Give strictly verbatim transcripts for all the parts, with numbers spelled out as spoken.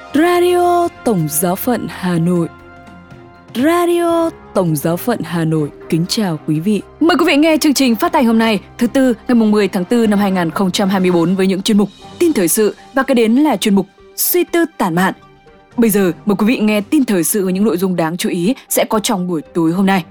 Radio Tổng Giáo phận Hà Nội. Radio Tổng Giáo phận Hà Nội kính chào quý vị. Mời quý vị nghe chương trình phát thanh hôm nay, thứ tư, ngày mười tháng tư năm hai nghìn không trăm hai mươi tư với những chuyên mục tin thời sự và kế đến là chuyên mục suy tư tản mạn. Bây giờ mời quý vị nghe tin thời sự với những nội dung đáng chú ý sẽ có trong buổi tối hôm nay.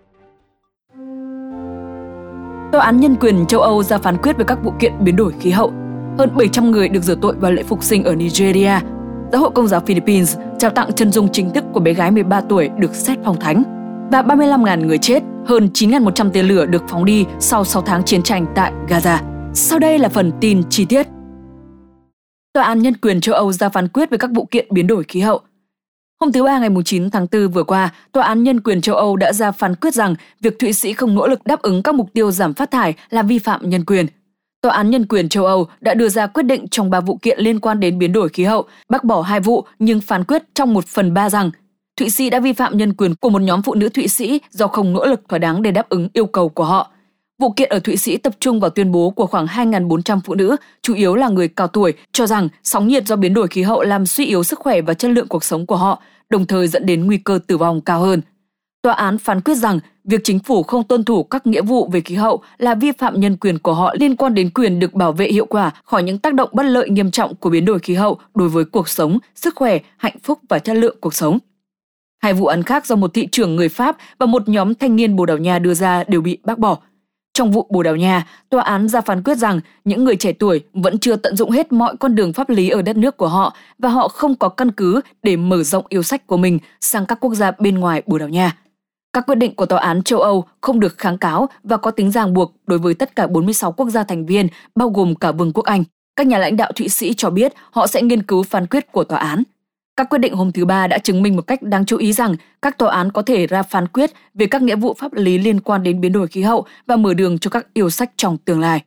Tòa án Nhân quyền châu Âu ra phán quyết về các vụ kiện biến đổi khí hậu. Hơn bảy trăm người được rửa tội vào lễ phục sinh ở Nigeria. Giáo hội Công giáo Philippines trao tặng chân dung chính thức của bé gái mười ba tuổi được xét phong thánh. Và ba mươi lăm nghìn người chết, hơn chín nghìn một trăm tên lửa được phóng đi sau sáu tháng chiến tranh tại Gaza. Sau đây là phần tin chi tiết. Tòa án Nhân quyền châu Âu ra phán quyết về các vụ kiện biến đổi khí hậu. Hôm thứ Ba ngày chín tháng tư vừa qua, Tòa án Nhân quyền châu Âu đã ra phán quyết rằng việc Thụy Sĩ không nỗ lực đáp ứng các mục tiêu giảm phát thải là vi phạm nhân quyền. Tòa án Nhân quyền châu Âu đã đưa ra quyết định trong ba vụ kiện liên quan đến biến đổi khí hậu, bác bỏ hai vụ nhưng phán quyết trong một phần ba rằng Thụy Sĩ đã vi phạm nhân quyền của một nhóm phụ nữ Thụy Sĩ do không nỗ lực thỏa đáng để đáp ứng yêu cầu của họ. Vụ kiện ở Thụy Sĩ tập trung vào tuyên bố của khoảng hai nghìn bốn trăm phụ nữ, chủ yếu là người cao tuổi, cho rằng sóng nhiệt do biến đổi khí hậu làm suy yếu sức khỏe và chất lượng cuộc sống của họ, đồng thời dẫn đến nguy cơ tử vong cao hơn. Tòa án phán quyết rằng việc chính phủ không tuân thủ các nghĩa vụ về khí hậu là vi phạm nhân quyền của họ liên quan đến quyền được bảo vệ hiệu quả khỏi những tác động bất lợi nghiêm trọng của biến đổi khí hậu đối với cuộc sống, sức khỏe, hạnh phúc và chất lượng cuộc sống. Hai vụ án khác do một thị trưởng người Pháp và một nhóm thanh niên Bồ Đào Nha đưa ra đều bị bác bỏ. Trong vụ Bồ Đào Nha, tòa án ra phán quyết rằng những người trẻ tuổi vẫn chưa tận dụng hết mọi con đường pháp lý ở đất nước của họ và họ không có căn cứ để mở rộng yêu sách của mình sang các quốc gia bên ngoài Bồ Đào Nha. Các quyết định của Tòa án châu Âu không được kháng cáo và có tính ràng buộc đối với tất cả bốn mươi sáu quốc gia thành viên, bao gồm cả Vương quốc Anh. Các nhà lãnh đạo Thụy Sĩ cho biết họ sẽ nghiên cứu phán quyết của tòa án. Các quyết định hôm thứ Ba đã chứng minh một cách đáng chú ý rằng các tòa án có thể ra phán quyết về các nghĩa vụ pháp lý liên quan đến biến đổi khí hậu và mở đường cho các yêu sách trong tương lai.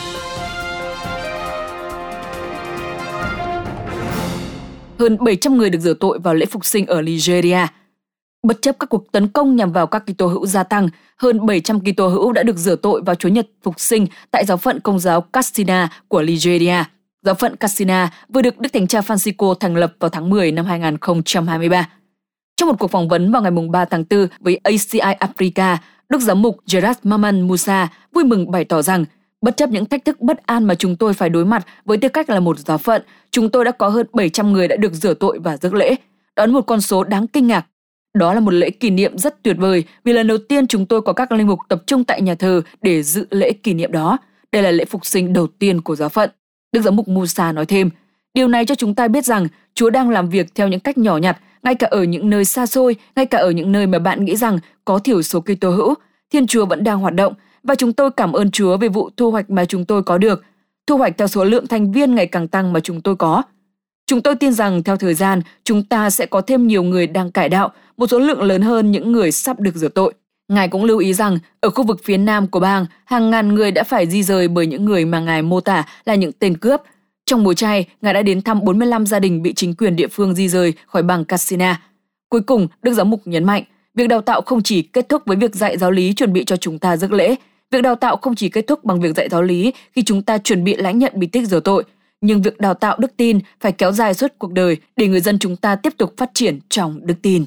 Hơn bảy trăm người được rửa tội vào lễ phục sinh ở Nigeria. Bất chấp các cuộc tấn công nhằm vào các Kitô hữu gia tăng, hơn bảy trăm Kitô hữu đã được rửa tội vào Chúa Nhật phục sinh tại giáo phận Công giáo Katsina của Nigeria. Giáo phận Katsina vừa được Đức Thánh Cha Francisco thành lập vào tháng mười năm hai nghìn không trăm hai mươi ba. Trong một cuộc phỏng vấn vào ngày ba tháng tư với a xê i Africa, Đức Giám mục Gerard Maman Musa vui mừng bày tỏ rằng bất chấp những thách thức bất an mà chúng tôi phải đối mặt với tư cách là một giáo phận, chúng tôi đã có hơn bảy trăm người đã được rửa tội và rước lễ. Đó là một con số đáng kinh ngạc. Đó là một lễ kỷ niệm rất tuyệt vời vì lần đầu tiên chúng tôi có các linh mục tập trung tại nhà thờ để dự lễ kỷ niệm đó. Đây là lễ phục sinh đầu tiên của giáo phận. Đức Giám mục Musa nói thêm, điều này cho chúng ta biết rằng Chúa đang làm việc theo những cách nhỏ nhặt, ngay cả ở những nơi xa xôi, ngay cả ở những nơi mà bạn nghĩ rằng có thiểu số Kitô hữu, Thiên Chúa vẫn đang hoạt động và chúng tôi cảm ơn Chúa về vụ thu hoạch mà chúng tôi có được, thu hoạch theo số lượng thành viên ngày càng tăng mà chúng tôi có. Chúng tôi tin rằng theo thời gian, chúng ta sẽ có thêm nhiều người đang cải đạo, một số lượng lớn hơn những người sắp được rửa tội. Ngài cũng lưu ý rằng, ở khu vực phía nam của bang, hàng ngàn người đã phải di rời bởi những người mà Ngài mô tả là những tên cướp. Trong mùa chay, Ngài đã đến thăm bốn mươi lăm gia đình bị chính quyền địa phương di rời khỏi bang Katsina. Cuối cùng, Đức Giám mục nhấn mạnh, việc đào tạo không chỉ kết thúc với việc dạy giáo lý chuẩn bị cho chúng ta rước lễ. Việc đào tạo không chỉ kết thúc bằng việc dạy giáo lý khi chúng ta chuẩn bị lãnh nhận bí tích rửa tội. Nhưng việc đào tạo đức tin phải kéo dài suốt cuộc đời để người dân chúng ta tiếp tục phát triển trong đức tin.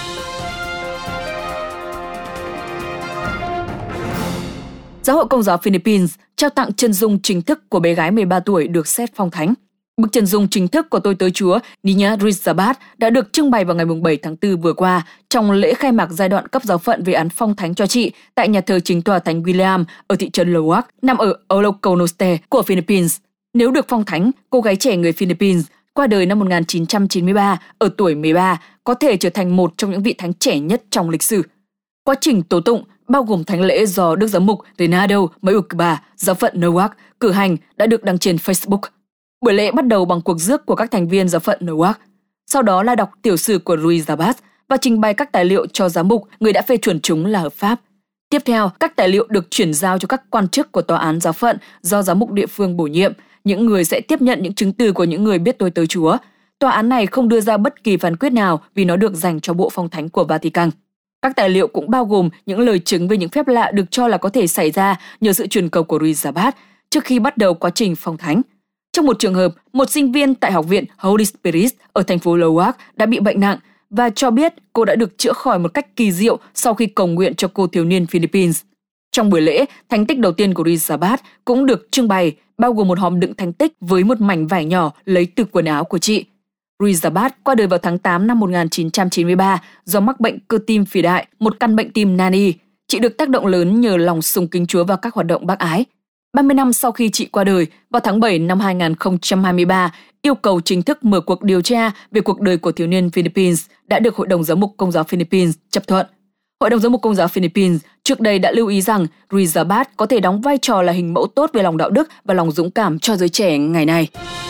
Giáo hội Công giáo Philippines trao tặng chân dung chính thức của bé gái mười ba tuổi được xét phong thánh. Bức chân dung chính thức của tôi tớ Chúa Nina Rizabat đã được trưng bày vào ngày bảy tháng tư vừa qua trong lễ khai mạc giai đoạn cấp giáo phận về án phong thánh cho chị tại nhà thờ chính tòa Thánh William ở thị trấn Loac, nằm ở Ilocos của Philippines. Nếu được phong thánh, cô gái trẻ người Philippines qua đời năm một nghìn chín trăm chín mươi ba ở tuổi mười ba có thể trở thành một trong những vị thánh trẻ nhất trong lịch sử. Quá trình tố tụng bao gồm thánh lễ do Đức Giám mục Renato Mayukba, giáo phận Noac, cử hành đã được đăng trên Facebook. Buổi lễ bắt đầu bằng cuộc rước của các thành viên giáo phận Noac. Sau đó là đọc tiểu sử của Ruiz và trình bày các tài liệu cho giám mục, người đã phê chuẩn chúng là hợp pháp. Tiếp theo, các tài liệu được chuyển giao cho các quan chức của tòa án giáo phận do giám mục địa phương bổ nhiệm. Những người sẽ tiếp nhận những chứng từ của những người biết tôi tớ Chúa. Tòa án này không đưa ra bất kỳ phán quyết nào vì nó được dành cho bộ phong thánh của Vatican. Các tài liệu cũng bao gồm những lời chứng về những phép lạ được cho là có thể xảy ra nhờ sự truyền cầu của Ruiz trước khi bắt đầu quá trình phong thánh. Trong một trường hợp, một sinh viên tại học viện Holy Spirit ở thành phố Lowak đã bị bệnh nặng và cho biết cô đã được chữa khỏi một cách kỳ diệu sau khi cầu nguyện cho cô thiếu niên Philippines. Trong buổi lễ, thánh tích đầu tiên của Rizabat cũng được trưng bày, bao gồm một hòm đựng thánh tích với một mảnh vải nhỏ lấy từ quần áo của chị. Rizabat qua đời vào tháng tám năm một nghìn chín trăm chín mươi ba do mắc bệnh cơ tim phì đại, một căn bệnh tim nan y. Chị được tác động lớn nhờ lòng sùng kính Chúa và các hoạt động bác ái. ba mươi năm sau khi chị qua đời, vào tháng bảy năm hai nghìn không trăm hai mươi ba, yêu cầu chính thức mở cuộc điều tra về cuộc đời của thiếu niên Philippines đã được Hội đồng Giám mục Công giáo Philippines chấp thuận. Hội đồng Giám mục Công giáo Philippines trước đây đã lưu ý rằng Rizabat có thể đóng vai trò là hình mẫu tốt về lòng đạo đức và lòng dũng cảm cho giới trẻ ngày nay.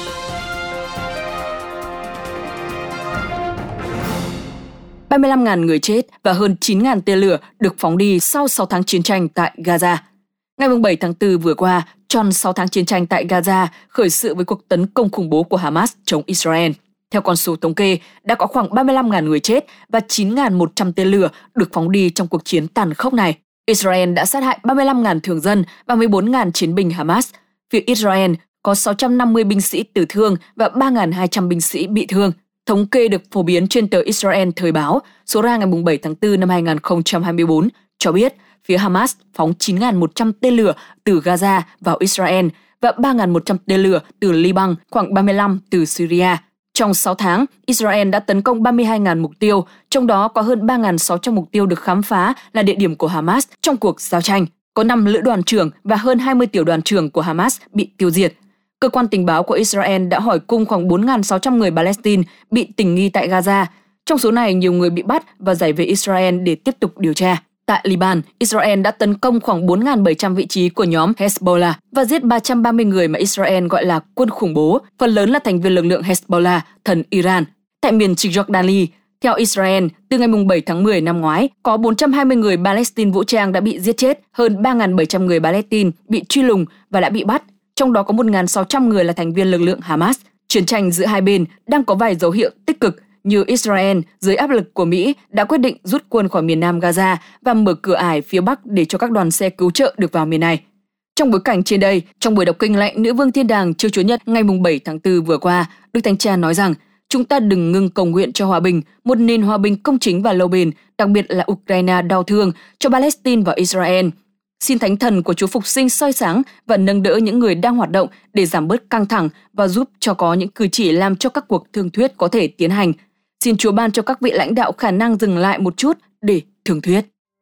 ba mươi lăm nghìn người chết và hơn chín nghìn tên lửa được phóng đi sau sáu tháng chiến tranh tại Gaza. Ngày bảy tháng tư vừa qua, tròn sáu tháng chiến tranh tại Gaza khởi sự với cuộc tấn công khủng bố của Hamas chống Israel. Theo con số thống kê, đã có khoảng ba mươi lăm nghìn người chết và chín nghìn một trăm tên lửa được phóng đi trong cuộc chiến tàn khốc này. Israel đã sát hại ba mươi lăm nghìn thường dân và mười bốn nghìn chiến binh Hamas. Phía Israel có sáu trăm năm mươi binh sĩ tử thương và ba nghìn hai trăm binh sĩ bị thương. Thống kê được phổ biến trên tờ Israel Thời báo số ra ngày bảy tháng tư năm hai nghìn không trăm hai mươi bốn cho biết phía Hamas phóng chín nghìn một trăm tên lửa từ Gaza vào Israel và ba nghìn một trăm tên lửa từ Liban, khoảng ba mươi lăm từ Syria. Trong sáu tháng, Israel đã tấn công ba mươi hai nghìn mục tiêu, trong đó có hơn ba nghìn sáu trăm mục tiêu được khám phá là địa điểm của Hamas trong cuộc giao tranh. Có năm lữ đoàn trưởng và hơn hai mươi tiểu đoàn trưởng của Hamas bị tiêu diệt. Cơ quan tình báo của Israel đã hỏi cung khoảng bốn nghìn sáu trăm người Palestine bị tình nghi tại Gaza. Trong số này, nhiều người bị bắt và giải về Israel để tiếp tục điều tra. Tại Liban, Israel đã tấn công khoảng bốn nghìn bảy trăm vị trí của nhóm Hezbollah và giết ba trăm ba mươi người mà Israel gọi là quân khủng bố, phần lớn là thành viên lực lượng Hezbollah, thân Iran. Tại miền Cisjordania, theo Israel, từ ngày bảy tháng mười năm ngoái, có bốn trăm hai mươi người Palestine vũ trang đã bị giết chết, hơn ba nghìn bảy trăm người Palestine bị truy lùng và đã bị bắt, trong đó có một nghìn sáu trăm người là thành viên lực lượng Hamas. Chiến tranh giữa hai bên đang có vài dấu hiệu tích cực, như Israel dưới áp lực của Mỹ đã quyết định rút quân khỏi miền nam Gaza và mở cửa ải phía Bắc để cho các đoàn xe cứu trợ được vào miền này. Trong bối cảnh trên đây, trong buổi đọc kinh lệnh Nữ vương Thiên đàng Chúa Chúa Nhật ngày bảy tháng tư vừa qua, Đức Thánh Cha nói rằng chúng ta đừng ngừng cầu nguyện cho hòa bình, một nền hòa bình công chính và lâu bền, đặc biệt là Ukraine đau thương, cho Palestine và Israel. Xin Thánh Thần của Chúa Phục sinh soi sáng và nâng đỡ những người đang hoạt động để giảm bớt căng thẳng và giúp cho có những cử chỉ làm cho các cuộc thương thuyết có thể tiến hành. Xin Chúa ban cho các vị lãnh đạo khả năng dừng lại một chút để thương thuyết.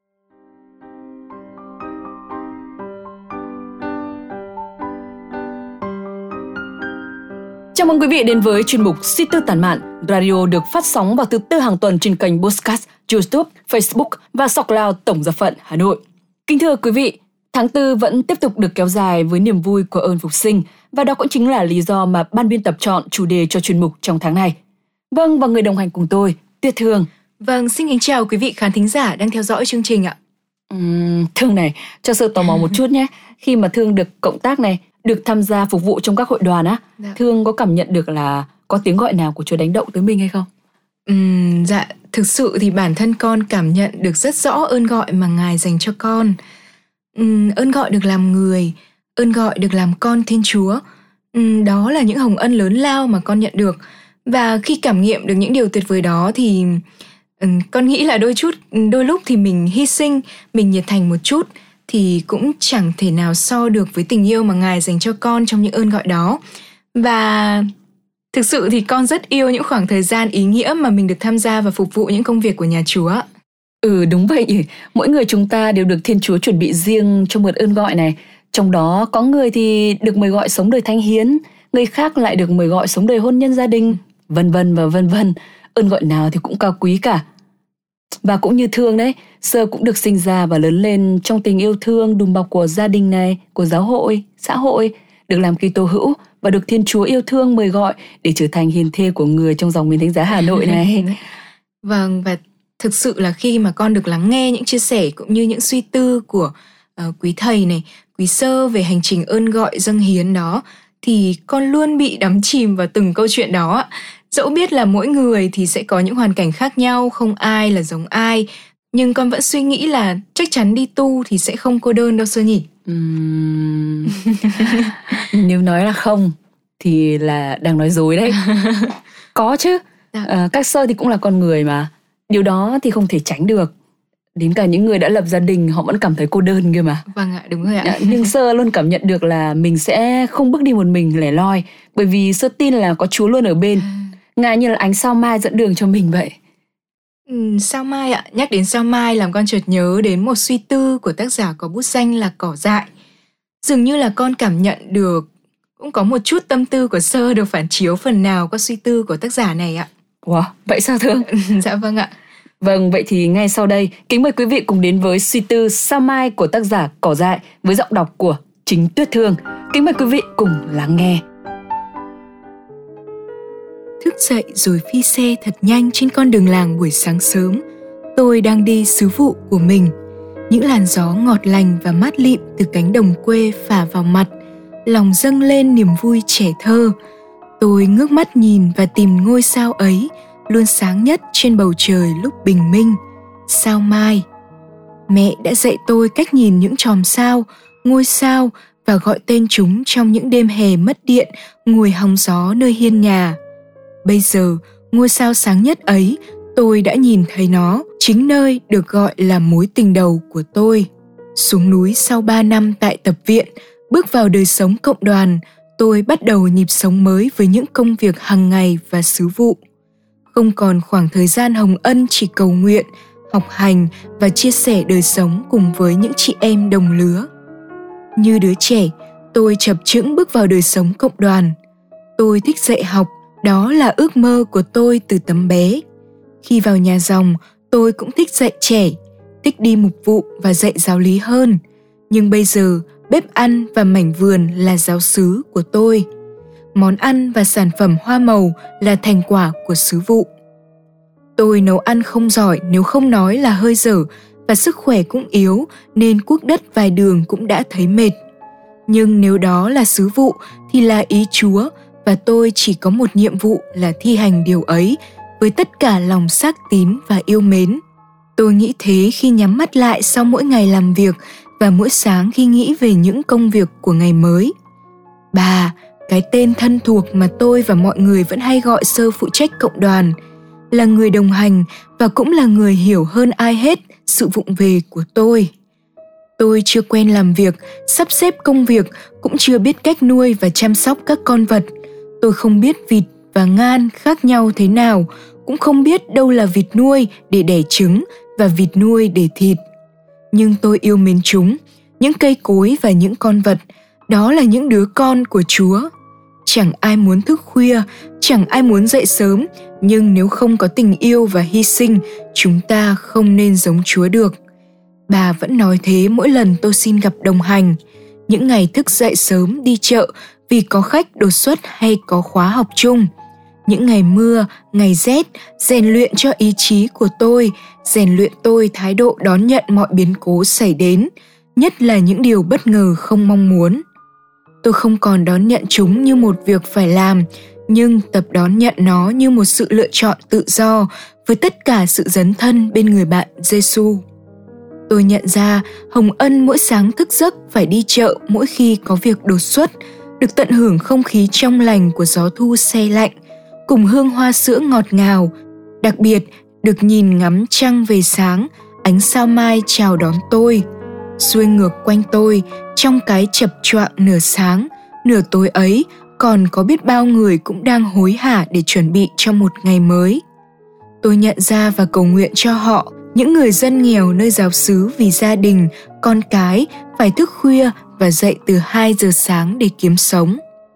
Chào mừng quý vị đến với chuyên mục Suy tư tản mạn. Radio được phát sóng vào thứ tư hàng tuần trên kênh podcast, YouTube, Facebook và SoundCloud Tổng Giáo phận Hà Nội. Kính thưa quý vị, tháng tư vẫn tiếp tục được kéo dài với niềm vui của ơn phục sinh và đó cũng chính là lý do mà ban biên tập chọn chủ đề cho chuyên mục trong tháng này. Vâng, và người đồng hành cùng tôi, Tuyết Thương. Vâng, xin kính chào quý vị khán thính giả đang theo dõi chương trình ạ. Uhm, Thương này, cho sự tò mò một chút nhé. Khi mà Thương được cộng tác này, được tham gia phục vụ trong các hội đoàn á, dạ. Thương có cảm nhận được là có tiếng gọi nào của Chúa đánh động tới mình hay không? Uhm, dạ, thực sự thì bản thân con cảm nhận được rất rõ ơn gọi mà Ngài dành cho con. Uhm, ơn gọi được làm người, ơn gọi được làm con Thiên Chúa. Uhm, đó là những hồng ân lớn lao mà con nhận được. Và khi cảm nghiệm được những điều tuyệt vời đó thì um, con nghĩ là đôi chút, đôi lúc thì mình hy sinh, mình nhiệt thành một chút thì cũng chẳng thể nào so được với tình yêu mà Ngài dành cho con trong những ơn gọi đó. Và thực sự thì con rất yêu những khoảng thời gian ý nghĩa mà mình được tham gia và phục vụ những công việc của nhà Chúa. Ừ, đúng vậy. Mỗi người chúng ta đều được Thiên Chúa chuẩn bị riêng cho một ơn gọi này. Trong đó có người thì được mời gọi sống đời thánh hiến, người khác lại được mời gọi sống đời hôn nhân gia đình, vân vân và vân vân. Ơn gọi nào thì cũng cao quý cả. Và cũng như Thương đấy, Sơ cũng được sinh ra và lớn lên trong tình yêu thương đùm bọc của gia đình này, của giáo hội, xã hội, được làm Kitô hữu và được Thiên Chúa yêu thương mời gọi để trở thành hiền thê của người trong dòng miền Thánh giá Hà Nội này. Vâng, và thực sự là khi mà con được lắng nghe những chia sẻ cũng như những suy tư của uh, quý thầy này, quý Sơ về hành trình ơn gọi dâng hiến đó, thì con luôn bị đắm chìm vào từng câu chuyện đó. Dẫu biết là mỗi người thì sẽ có những hoàn cảnh khác nhau, không ai là giống ai, nhưng con vẫn suy nghĩ là chắc chắn đi tu thì sẽ không cô đơn đâu Sơ nhỉ? Uhm... Nếu nói là không thì là đang nói dối đấy. Có chứ, à, các sơ thì cũng là con người mà. Điều đó thì không thể tránh được. Đến cả những người đã lập gia đình họ vẫn cảm thấy cô đơn kia mà. Vâng ạ, đúng rồi ạ. Nhưng Sơ luôn cảm nhận được là mình sẽ không bước đi một mình lẻ loi, bởi vì Sơ tin là có Chúa luôn ở bên. Ngài như là ánh sao mai dẫn đường cho mình vậy. Ừ, sao mai ạ, nhắc đến sao mai làm con chợt nhớ đến một suy tư của tác giả có bút danh là Cỏ Dại. Dường như là con cảm nhận được cũng có một chút tâm tư của Sơ được phản chiếu phần nào qua suy tư của tác giả này ạ. Wow, vậy sao thưa? Dạ vâng ạ. Vâng, vậy thì ngay sau đây, kính mời quý vị cùng đến với suy tư Sao Mai của tác giả Cỏ Dại với giọng đọc của chính Tuyết Thương. Kính mời quý vị cùng lắng nghe. Thức dậy rồi phi xe thật nhanh trên con đường làng buổi sáng sớm. Tôi đang đi sứ vụ của mình. Những làn gió ngọt lành và mát lịm từ cánh đồng quê phả vào mặt, lòng dâng lên niềm vui trẻ thơ. Tôi ngước mắt nhìn và tìm ngôi sao ấy, luôn sáng nhất trên bầu trời lúc bình minh, sao mai. Mẹ đã dạy tôi cách nhìn những chòm sao, ngôi sao và gọi tên chúng trong những đêm hè mất điện, ngồi hóng gió nơi hiên nhà. Bây giờ, ngôi sao sáng nhất ấy, tôi đã nhìn thấy nó, chính nơi được gọi là mối tình đầu của tôi. Xuống núi sau ba năm tại tập viện, bước vào đời sống cộng đoàn, tôi bắt đầu nhịp sống mới với những công việc hàng ngày và sứ vụ. Không còn khoảng thời gian hồng ân chỉ cầu nguyện, học hành và chia sẻ đời sống cùng với những chị em đồng lứa. Như đứa trẻ, tôi chập chững bước vào đời sống cộng đoàn. Tôi thích dạy học, đó là ước mơ của tôi từ tấm bé. Khi vào nhà dòng, tôi cũng thích dạy trẻ, thích đi mục vụ và dạy giáo lý hơn. Nhưng bây giờ, bếp ăn và mảnh vườn là giáo xứ của tôi. Món ăn và sản phẩm hoa màu là thành quả của sứ vụ. Tôi nấu ăn không giỏi, nếu không nói là hơi dở, và sức khỏe cũng yếu nên cuốc đất vài đường cũng đã thấy mệt. Nhưng nếu đó là sứ vụ thì là ý Chúa, và tôi chỉ có một nhiệm vụ là thi hành điều ấy với tất cả lòng xác tín và yêu mến. Tôi nghĩ thế khi nhắm mắt lại sau mỗi ngày làm việc và mỗi sáng khi nghĩ về những công việc của ngày mới. Bà, cái tên thân thuộc mà tôi và mọi người vẫn hay gọi Sơ phụ trách cộng đoàn, là người đồng hành và cũng là người hiểu hơn ai hết sự vụng về của tôi. Tôi chưa quen làm việc, sắp xếp công việc, cũng chưa biết cách nuôi và chăm sóc các con vật. Tôi không biết vịt và ngan khác nhau thế nào, cũng không biết đâu là vịt nuôi để đẻ trứng và vịt nuôi để thịt. Nhưng tôi yêu mến chúng, những cây cối và những con vật, đó là những đứa con của Chúa. Chẳng ai muốn thức khuya, chẳng ai muốn dậy sớm, nhưng nếu không có tình yêu và hy sinh, chúng ta không nên giống Chúa được. Bà vẫn nói thế mỗi lần tôi xin gặp đồng hành. Những ngày thức dậy sớm đi chợ vì có khách đột xuất hay có khóa học chung. Những ngày mưa, ngày rét, rèn luyện cho ý chí của tôi, rèn luyện tôi thái độ đón nhận mọi biến cố xảy đến, nhất là những điều bất ngờ không mong muốn. Tôi không còn đón nhận chúng như một việc phải làm, nhưng tập đón nhận nó như một sự lựa chọn tự do với tất cả sự dấn thân bên người bạn Giêsu. Tôi nhận ra hồng ân mỗi sáng thức giấc phải đi chợ mỗi khi có việc đột xuất, được tận hưởng không khí trong lành của gió thu se lạnh, cùng hương hoa sữa ngọt ngào, đặc biệt được nhìn ngắm trăng về sáng, ánh sao mai chào đón tôi. Xuôi ngược quanh tôi, trong cái chập choạng nửa sáng, nửa tối ấy, còn có biết bao người cũng đang hối hả để chuẩn bị cho một ngày mới. Tôi nhận ra và cầu nguyện cho họ, những người dân nghèo nơi giáo xứ vì gia đình, con cái phải thức khuya và dậy từ hai giờ sáng để kiếm sống.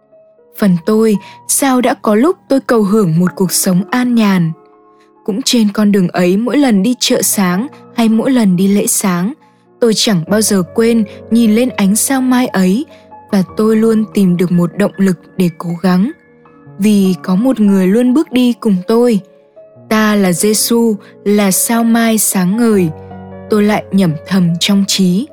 Phần tôi, sao đã có lúc tôi cầu hưởng một cuộc sống an nhàn. Cũng trên con đường ấy, mỗi lần đi chợ sáng hay mỗi lần đi lễ sáng, tôi chẳng bao giờ quên nhìn lên ánh sao mai ấy, và tôi luôn tìm được một động lực để cố gắng. Vì có một người luôn bước đi cùng tôi. Ta là Giêsu, là sao mai sáng ngời. Tôi lại nhẩm thầm trong trí.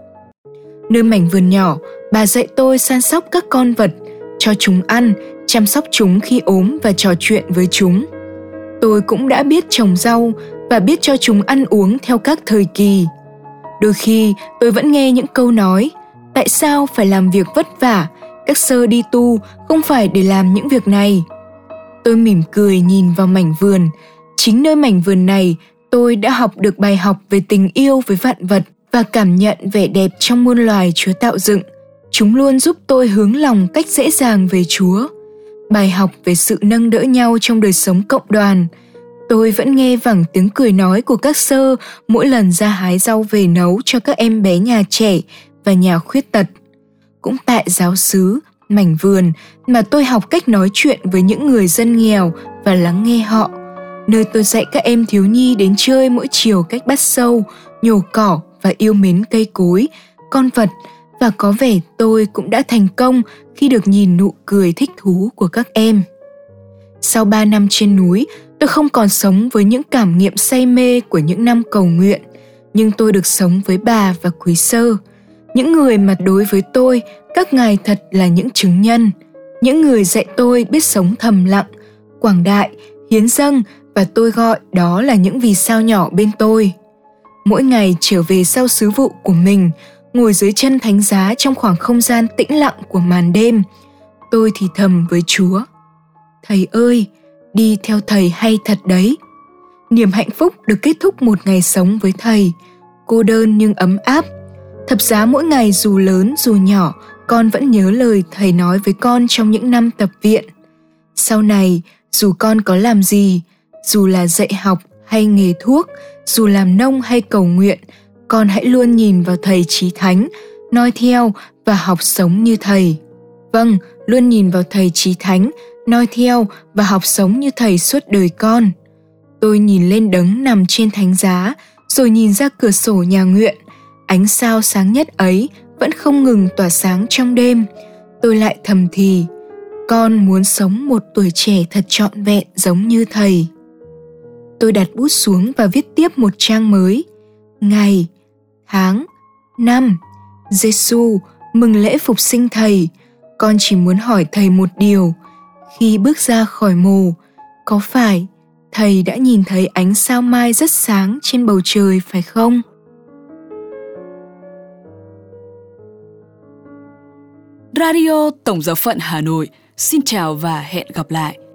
Nơi mảnh vườn nhỏ, bà dạy tôi săn sóc các con vật, cho chúng ăn, chăm sóc chúng khi ốm và trò chuyện với chúng. Tôi cũng đã biết trồng rau và biết cho chúng ăn uống theo các thời kỳ. Đôi khi tôi vẫn nghe những câu nói, tại sao phải làm việc vất vả Các sơ đi tu không phải để làm những việc này. Tôi mỉm cười nhìn vào mảnh vườn. Chính nơi mảnh vườn này, tôi đã học được bài học về tình yêu với vạn vật và cảm nhận vẻ đẹp trong muôn loài Chúa tạo dựng. Chúng luôn giúp tôi hướng lòng cách dễ dàng về Chúa. Bài học về sự nâng đỡ nhau trong đời sống cộng đoàn. Tôi vẫn nghe vẳng tiếng cười nói của các sơ mỗi lần ra hái rau về nấu cho các em bé nhà trẻ và nhà khuyết tật. Cũng tại giáo xứ, mảnh vườn mà tôi học cách nói chuyện với những người dân nghèo và lắng nghe họ. Nơi tôi dạy các em thiếu nhi đến chơi mỗi chiều cách bắt sâu, nhổ cỏ và yêu mến cây cối, con vật, và có vẻ tôi cũng đã thành công khi được nhìn nụ cười thích thú của các em. Sau ba năm trên núi, tôi không còn sống với những cảm nghiệm say mê của những năm cầu nguyện, nhưng tôi được sống với bà và quý sơ, những người mà đối với tôi, các ngài thật là những chứng nhân, những người dạy tôi biết sống thầm lặng, quảng đại, hiến dâng, và tôi gọi đó là những vì sao nhỏ bên tôi. Mỗi ngày trở về sau sứ vụ của mình, ngồi dưới chân thánh giá trong khoảng không gian tĩnh lặng của màn đêm, tôi thì thầm với Chúa: Thầy ơi, đi theo Thầy hay thật đấy. Niềm hạnh phúc được kết thúc một ngày sống với Thầy, cô đơn nhưng ấm áp. Thập giá mỗi ngày dù lớn dù nhỏ, con vẫn nhớ lời Thầy nói với con trong những năm tập viện. Sau này, dù con có làm gì, dù là dạy học hay nghề thuốc, dù làm nông hay cầu nguyện, con hãy luôn nhìn vào Thầy Chí Thánh, noi theo và học sống như Thầy. Vâng, luôn nhìn vào Thầy Chí Thánh, noi theo và học sống như Thầy suốt đời con. Tôi nhìn lên đấng nằm trên thánh giá, rồi nhìn ra cửa sổ nhà nguyện. Ánh sao sáng nhất ấy vẫn không ngừng tỏa sáng trong đêm. Tôi lại thầm thì: con muốn sống một tuổi trẻ thật trọn vẹn giống như Thầy. Tôi đặt bút xuống và viết tiếp một trang mới. Ngày, tháng, năm, Giêsu, mừng lễ phục sinh Thầy. Con chỉ muốn hỏi Thầy một điều: khi bước ra khỏi mồ, có phải Thầy đã nhìn thấy ánh sao mai rất sáng trên bầu trời phải không? Radio Tổng giáo phận Hà Nội xin chào và hẹn gặp lại.